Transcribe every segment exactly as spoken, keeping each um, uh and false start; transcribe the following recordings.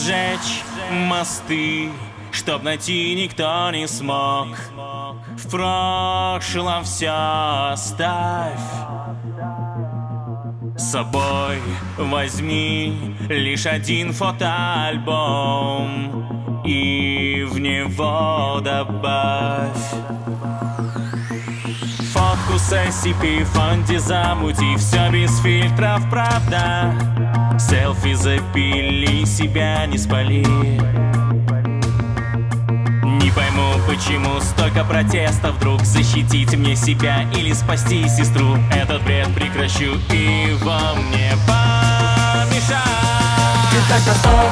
сжечь мосты, чтоб найти никто не смог. В прошлом все оставь, с собой возьми лишь один фотоальбом и в него добавь фотку с эс си пи фонди, замути все без фильтров, правда. Селфи запили, себя не спали. Не пойму, почему столько протестов. Вдруг защитить мне себя или спасти сестру. Этот бред прекращу и во мне помешать. Ты так готов,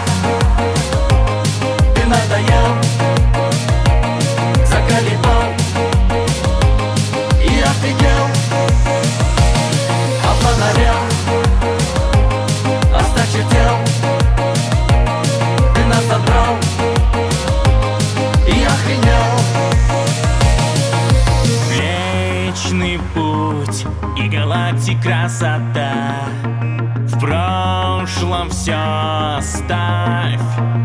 ты надоел, заколебал и офигел. А фонарем осточертел, ты нас забрал и охренел. Вечный путь и галактик красота. В прошлом все оставь.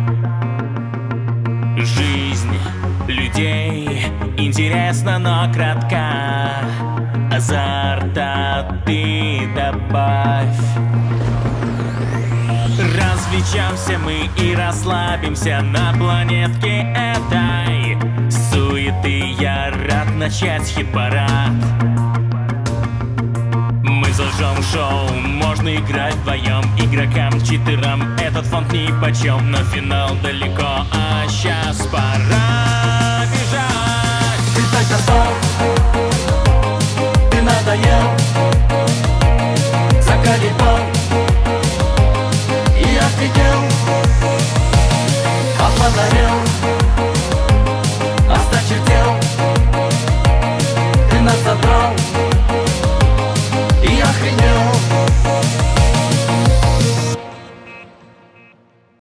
Жизнь людей интересна, но кратка. Азарта ты добавь. Развлечемся мы и расслабимся на планетке этой суеты. Я рад начать хит-парад. Мы зажжем шоу, можно играть вдвоем. Игрокам, читерам этот фонд нипочем. Но финал далеко, а сейчас пора бежать. Ты так готов, ты надоел, заколебал и офигел.